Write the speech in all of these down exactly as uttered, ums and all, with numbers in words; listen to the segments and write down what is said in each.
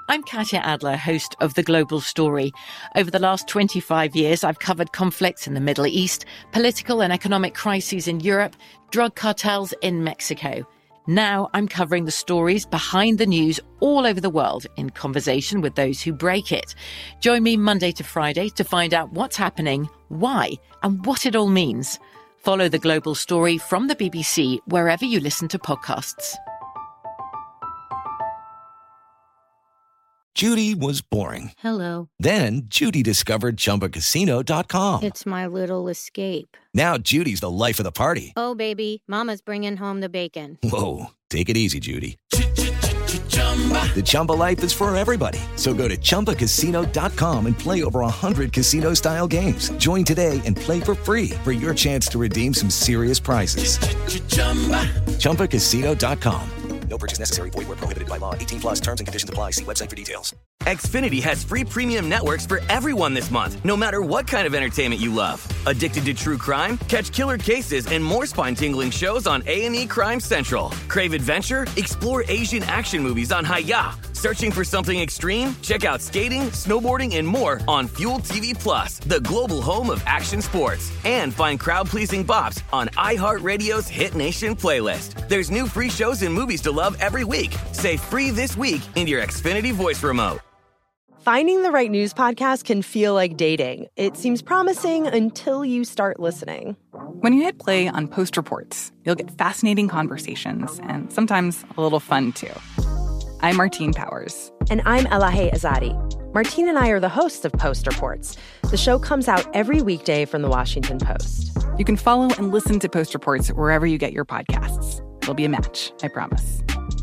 I'm Katya Adler, host of The Global Story. Over the last twenty-five years, I've covered conflicts in the Middle East, political and economic crises in Europe, drug cartels in Mexico. Now I'm covering the stories behind the news all over the world in conversation with those who break it. Join me Monday to Friday to find out what's happening, why, and what it all means. Follow The Global Story from the B B C wherever you listen to podcasts. Judy was boring. Hello. Then Judy discovered Chumba Casino dot com. It's my little escape. Now Judy's the life of the party. Oh, baby, mama's bringing home the bacon. Whoa, take it easy, Judy. The Chumba life is for everybody. So go to Chumba Casino dot com and play over one hundred casino-style games. Join today and play for free for your chance to redeem some serious prizes. Chumba Casino dot com. No purchase necessary. Void where prohibited by law. eighteen plus terms and conditions apply. See website for details. Xfinity has free premium networks for everyone this month, no matter what kind of entertainment you love. Addicted to true crime? Catch killer cases and more spine-tingling shows on A and E Crime Central. Crave adventure? Explore Asian action movies on Hi-Ya. Searching for something extreme? Check out skating, snowboarding, and more on Fuel T V Plus, the global home of action sports. And find crowd-pleasing bops on iHeartRadio's Hit Nation playlist. There's new free shows and movies to love every week. Say free this week in your Xfinity voice remote. Finding the right news podcast can feel like dating. It seems promising until you start listening. When you hit play on Post Reports, you'll get fascinating conversations and sometimes a little fun, too. I'm Martine Powers. And I'm Elahe Azadi. Martine and I are the hosts of Post Reports. The show comes out every weekday from The Washington Post. You can follow and listen to Post Reports wherever you get your podcasts. It'll be a match, I promise.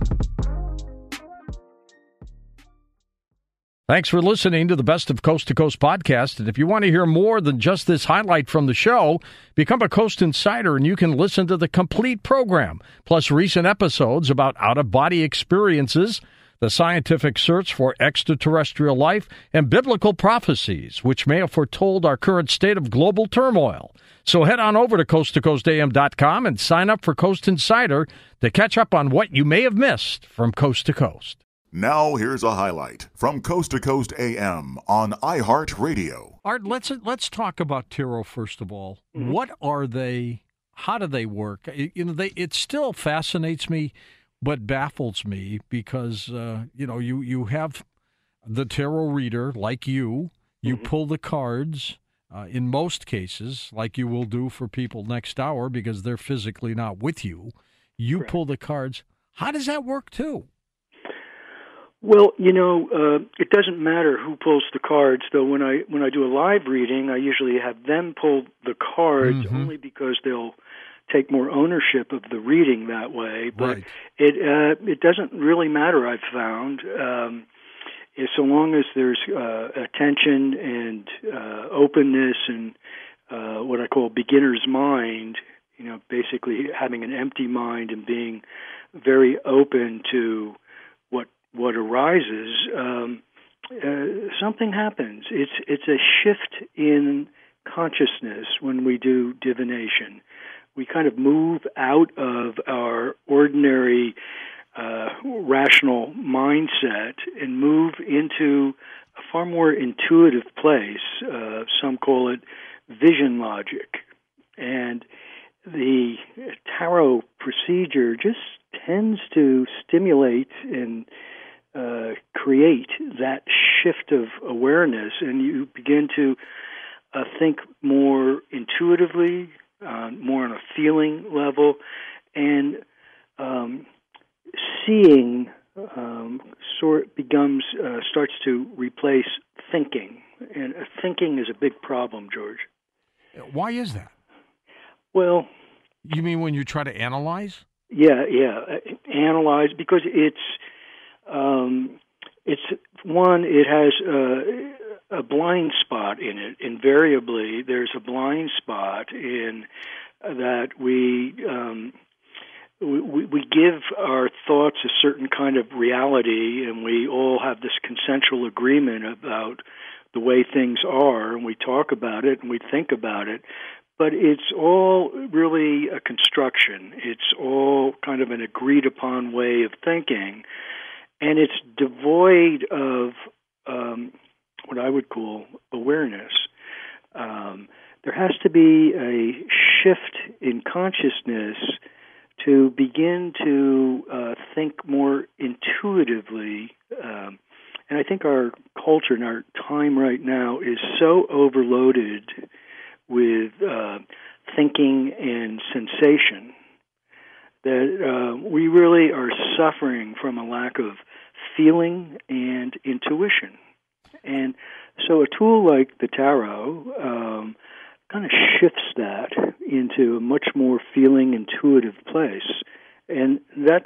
Thanks for listening to the Best of Coast to Coast podcast. And if you want to hear more than just this highlight from the show, become a Coast Insider and you can listen to the complete program, plus recent episodes about out-of-body experiences, the scientific search for extraterrestrial life, and biblical prophecies, which may have foretold our current state of global turmoil. So head on over to coast to coast a m dot com and sign up for Coast Insider to catch up on what you may have missed from Coast to Coast. Now here's a highlight from Coast to Coast A M on iHeartRadio. Art, let's let's talk about tarot first of all. Mm-hmm. What are they? How do they work? You know, they it still fascinates me, but baffles me because uh, you know you you have the tarot reader like you. You mm-hmm. pull the cards uh, in most cases, like you will do for people next hour because they're physically not with you. You Correct. Pull the cards. How does that work too? Well, you know, uh, it doesn't matter who pulls the cards, though. When I when I do a live reading, I usually have them pull the cards mm-hmm. only because they'll take more ownership of the reading that way. But right. it uh, it doesn't really matter. I've found, um, is so long as there's uh, attention and uh, openness and uh, what I call beginner's mind. You know, basically having an empty mind and being very open to what arises, um, uh, something happens. It's it's a shift in consciousness when we do divination. We kind of move out of our ordinary uh, rational mindset and move into a far more intuitive place. Uh, some call it vision logic. And the tarot procedure just tends to stimulate and Uh, create that shift of awareness, and you begin to uh, think more intuitively, uh, more on a feeling level, and um, seeing um, sort becomes uh, starts to replace thinking, and uh, thinking is a big problem, George. Why is that? Well, you mean when you try to analyze? Yeah, yeah, uh, analyze because it's. Um, it's one, it has a, a blind spot in it. Invariably, there's a blind spot in that we, um, we we give our thoughts a certain kind of reality, and we all have this consensual agreement about the way things are, and we talk about it and we think about it. But it's all really a construction. It's all kind of an agreed upon way of thinking. and it's devoid of um, what I would call awareness. Um, there has to be a shift in consciousness to begin to uh, think more intuitively. Um, and I think our culture and our time right now is so overloaded with uh, thinking and sensation that uh, we really are suffering from a lack of feeling and intuition. And so a tool like the tarot um, kind of shifts that into a much more feeling, intuitive place. And that's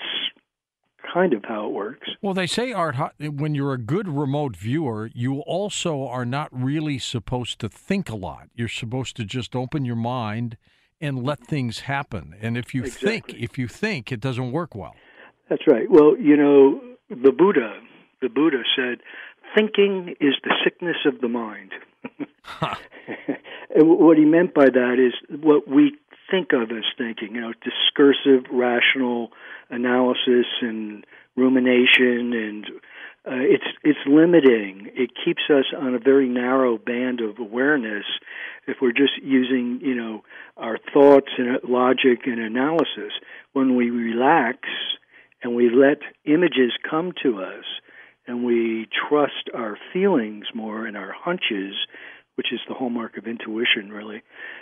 kind of how it works. Well, they say, Art, when you're a good remote viewer, you also are not really supposed to think a lot. You're supposed to just open your mind and let things happen. And if you Exactly. think, if you think, it doesn't work well. That's right. Well, you know, the Buddha, the Buddha said, thinking is the sickness of the mind. Huh. And what he meant by that is what we think of as thinking, you know, discursive, rational analysis and rumination, and uh, it's it's limiting. It keeps us on a very narrow band of awareness if we're just using, you know, our thoughts and logic and analysis. When we relax and we let images come to us and we trust our feelings more and our hunches, which is the hallmark of intuition, really,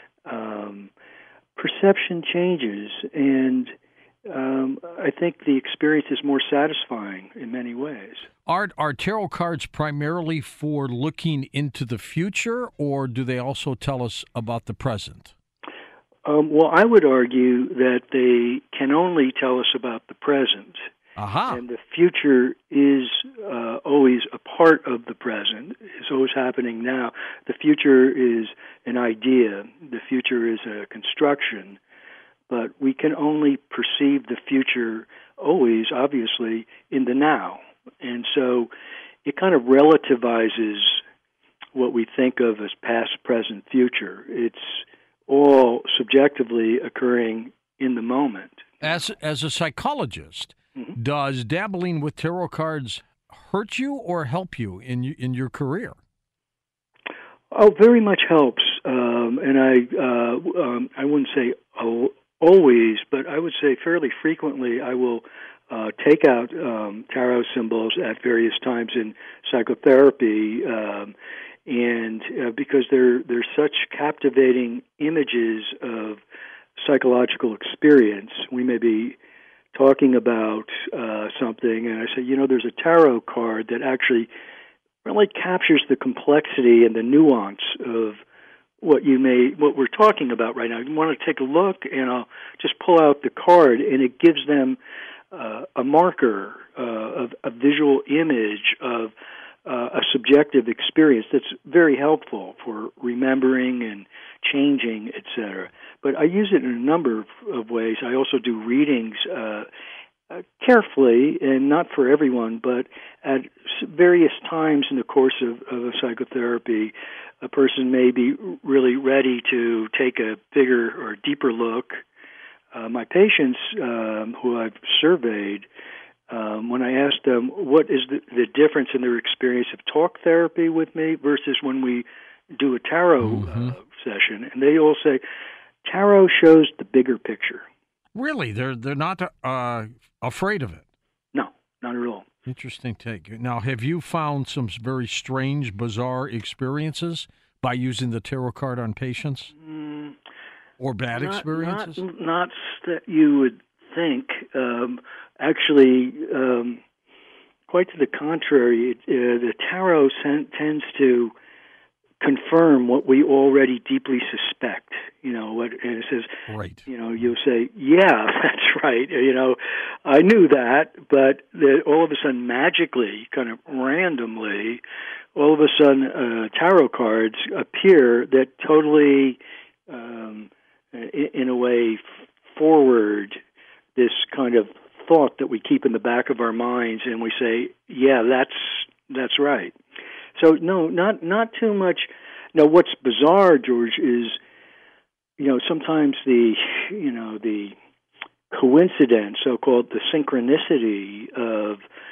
um, perception changes, and um, I think the experience is more satisfying in many ways. Art, are tarot cards primarily for looking into the future, or do they also tell us about the present? Um, well, I would argue that they can only tell us about the present. Aha. And the future is uh, always a part of the present. It's always happening now. The future is an idea. The future is a construction. But we can only perceive the future always, obviously, in the now. And so it kind of relativizes what we think of as past, present, future. It's all subjectively occurring in the moment. As as a psychologist, Mm-hmm. does dabbling with tarot cards hurt you or help you in in your career? Oh, very much helps. Um, and I uh, um, I wouldn't say oh, always, but I would say fairly frequently I will uh, take out um, tarot symbols at various times in psychotherapy, um, and uh, because they're they're such captivating images of psychological experience. We may be talking about uh, something, and I say, you know, there's a tarot card that actually really captures the complexity and the nuance of what you may, what we're talking about right now. You want to take a look, and I'll just pull out the card, and it gives them uh, a marker uh, of a visual image of uh, a subjective experience that's very helpful for remembering and changing, et cetera. But I use it in a number of, of ways. I also do readings uh, uh, carefully, and not for everyone, but at various times in the course of, of a psychotherapy, a person may be really ready to take a bigger or deeper look. Uh, my patients um, who I've surveyed, um, when I ask them what is the, the difference in their experience of talk therapy with me versus when we do a tarot mm-hmm. uh, session, and they all say, tarot shows the bigger picture. Really? They're they're not uh, afraid of it? No, not at all. Interesting take. Now, have you found some very strange, bizarre experiences by using the tarot card on patients? Mm, or bad not, experiences? Not, not that you would think. Um, actually, um, quite to the contrary, it, uh, the tarot sen- tends to confirm what we already deeply suspect. You know, what, and it says, right. You know, you'll say, yeah, that's right. You know, I knew that, but that all of a sudden, magically, kind of randomly, all of a sudden, uh, tarot cards appear that totally, um, in, in a way, forward this kind of thought that we keep in the back of our minds, and we say, yeah, that's that's right. So no, not not too much. Now, what's bizarre, George, is you know sometimes the you know the coincidence, so-called the synchronicity of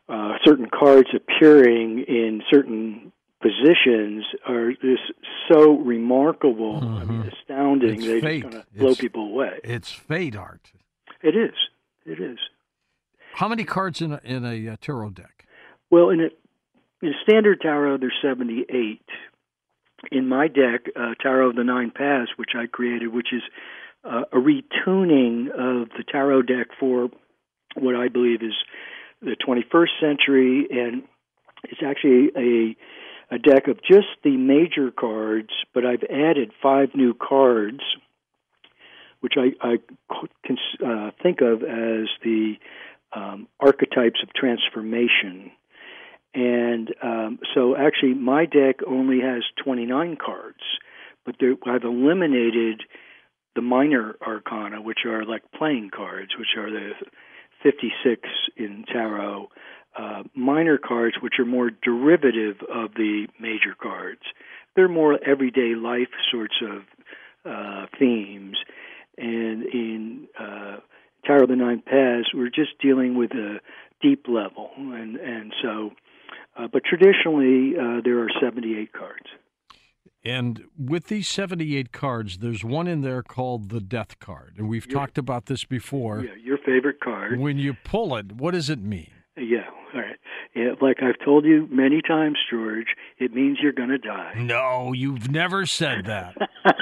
uh, certain cards appearing in certain positions are just so remarkable, Mm-hmm. I mean, astounding. It's They fate. just kind of blow It's- people away. It's fate, Art. It is. It is. How many cards in a, in a uh, tarot deck? Well, in a, in a standard tarot, there's seventy-eight. In my deck, uh, Tarot of the Nine Paths, which I created, which is uh, a retuning of the tarot deck for what I believe is the twenty-first century, and it's actually a a deck of just the major cards, but I've added five new cards, which I, I can uh, think of as the um, archetypes of transformation. And um, so actually my deck only has twenty-nine cards, but there, I've eliminated the minor arcana, which are like playing cards, which are the fifty-six in tarot. Uh, minor cards, which are more derivative of the major cards. They're more everyday life sorts of uh, themes. And in uh, Tarot of the Nine Paths, we're just dealing with a deep level. And, and so, uh, but traditionally, uh, there are seventy-eight cards. And with these seventy-eight cards, there's one in there called the Death card. And we've Your- talked about this before. Yeah, your favorite card. When you pull it, what does it mean? Yeah, all right. Yeah, like I've told you many times, George, it means you're going to die. No, you've never said that.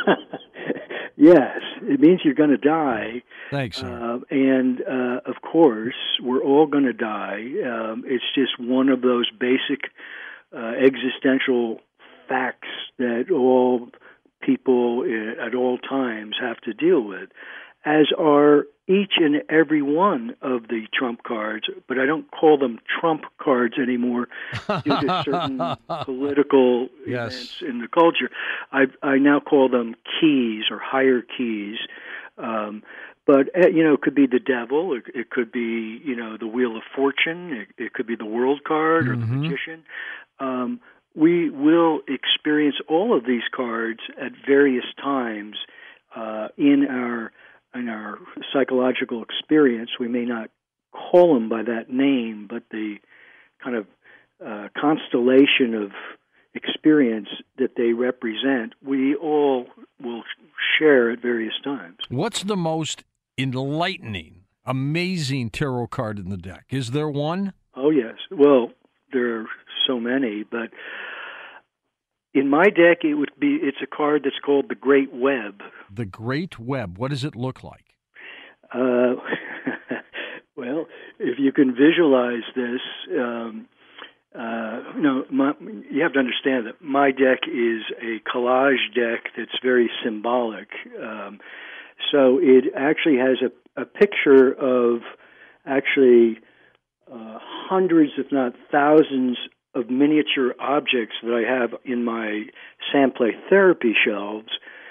Yes, it means you're going to die. Thanks, sir. Uh, and, uh, of course, we're all going to die. Um, it's just one of those basic uh, existential facts that all people uh, at all times have to deal with, as are each and every one of the Trump cards, but I don't call them Trump cards anymore due to certain political Yes. events in the culture. I, I now call them keys or higher keys. Um, but, uh, you know, it could be the devil. It, it could be, you know, the Wheel of Fortune. It, it could be the World card or Mm-hmm. the Magician. Um, we will experience all of these cards at various times uh, in our in our psychological experience. We may not call them by that name, but the kind of uh, constellation of experience that they represent, we all will share at various times. What's the most enlightening, amazing tarot card in the deck? Is there one? Oh, yes. Well, there are so many, but in my deck, it would be, it's a card that's called the Great Web. The Great Web. What does it look like? Uh, well, if you can visualize this, um, uh, no, my, you have to understand that my deck is a collage deck that's very symbolic. Um, so it actually has a, a picture of actually uh, hundreds, if not thousands, of miniature objects that I have in my Samplay therapy shelves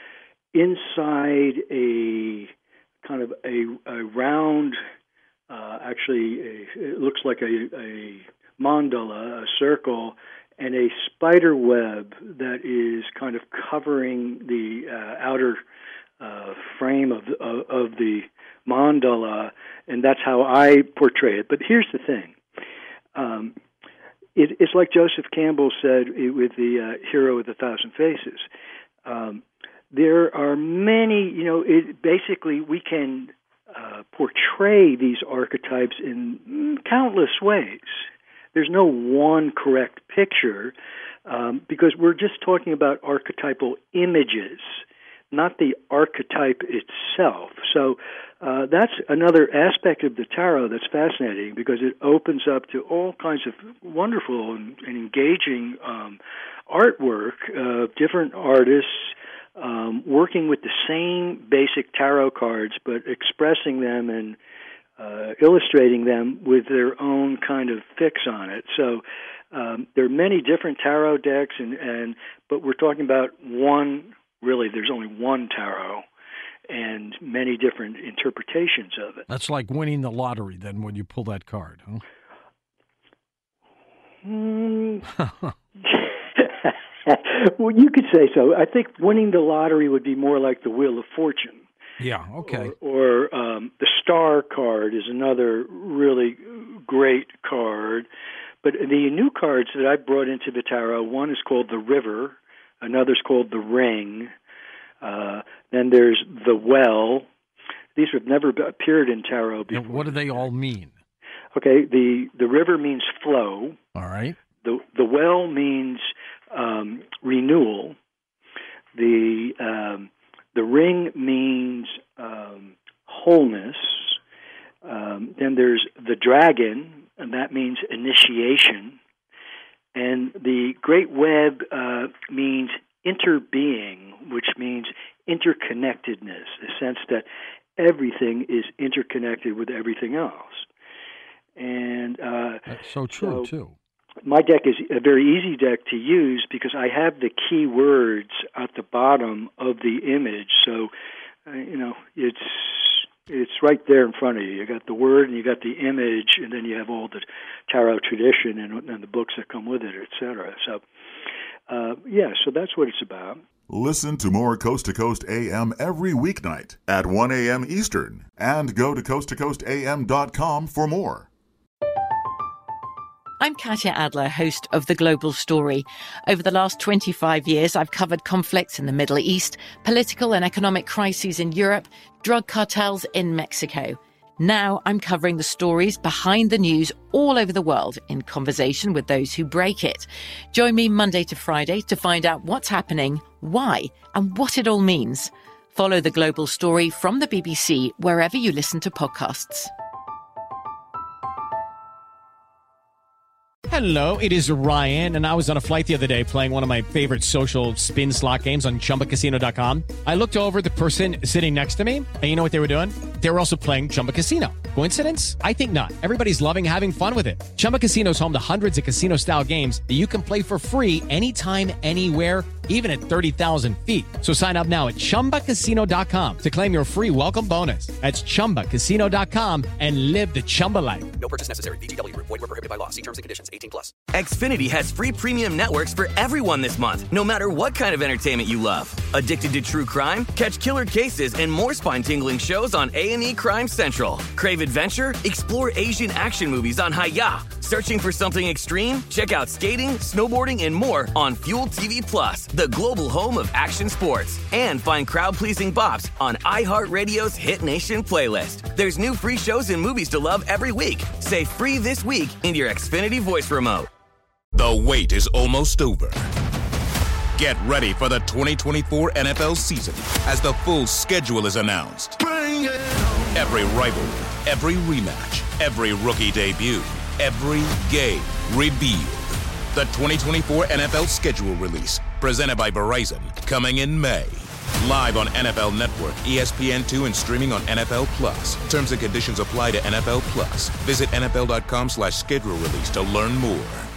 inside a kind of a, a round, uh, actually a, it looks like a, a mandala, a circle, and a spider web that is kind of covering the uh, outer uh, frame of, of, of the mandala, and that's how I portray it. But here's the thing. Um, It, it's like Joseph Campbell said with the uh, Hero with a Thousand Faces. Um, there are many, you know, it, basically we can uh, portray these archetypes in countless ways. There's no one correct picture um, because we're just talking about archetypal images, not the archetype itself. So uh, that's another aspect of the tarot that's fascinating because it opens up to all kinds of wonderful and, and engaging um, artwork of uh, different artists um, working with the same basic tarot cards but expressing them and uh, illustrating them with their own kind of fix on it. So um, there are many different tarot decks, and, and but we're talking about one. Really, there's only one tarot and many different interpretations of it. That's like winning the lottery, then, when you pull that card, huh? Mm. Well, you could say so. I think winning the lottery would be more like the Wheel of Fortune. Yeah, okay. Or, or um, the Star card is another really great card. But the new cards that I brought into the tarot, one is called the River, another's called the Ring. Uh, then there's the Well. These have never appeared in tarot before. And what do they all mean? Okay, the, the River means flow. All right. The the Well means um, renewal. The um, the Ring means um, wholeness. Um, then there's the Dragon, and that means initiation. And the Great Web uh, means interbeing, which means interconnectedness, the sense that everything is interconnected with everything else. And uh, that's so true, so too. My deck is a very easy deck to use because I have the key words at the bottom of the image. So, uh, you know, it's it's right there in front of you. You got the word and you got the image, and then you have all the tarot tradition and, and the books that come with it, et cetera. So, uh, yeah, so that's what it's about. Listen to more Coast to Coast A M every weeknight at one a.m. Eastern, and go to coast to coast a m dot com for more. I'm Katya Adler, host of The Global Story. Over the last twenty-five years, I've covered conflicts in the Middle East, political and economic crises in Europe, drug cartels in Mexico. Now I'm covering the stories behind the news all over the world in conversation with those who break it. Join me Monday to Friday to find out what's happening, why, and what it all means. Follow The Global Story from the B B C wherever you listen to podcasts. Hello, it is Ryan, and I was on a flight the other day playing one of my favorite social spin slot games on Chumba Casino dot com. I looked over at the person sitting next to me, and you know what they were doing? They were also playing Chumba Casino. Coincidence? I think not. Everybody's loving having fun with it. Chumba Casino is home to hundreds of casino-style games that you can play for free anytime, anywhere, even at thirty thousand feet. So sign up now at Chumba Casino dot com to claim your free welcome bonus. That's Chumba Casino dot com and live the Chumba life. No purchase necessary. V G W. Void where prohibited by law. See terms and conditions. eighteen plus. Xfinity has free premium networks for everyone this month, no matter what kind of entertainment you love. Addicted to true crime? Catch killer cases and more spine-tingling shows on A and E Crime Central. Crave adventure? Explore Asian action movies on Hi-Ya. Searching for something extreme? Check out skating, snowboarding, and more on Fuel T V Plus, the global home of action sports. And find crowd-pleasing bops on iHeartRadio's Hit Nation playlist. There's new free shows and movies to love every week. Say free this week in your Xfinity voice remote. The wait is almost over. Get ready for the twenty twenty-four N F L season as the full schedule is announced. Bring it on. Every rivalry, every rematch, every rookie debut, every game revealed. The twenty twenty-four N F L schedule release, presented by Verizon, coming in May. Live on N F L Network, E S P N two, and streaming on N F L Plus. Terms and conditions apply to N F L Plus. Visit N F L dot com slash schedule release to learn more.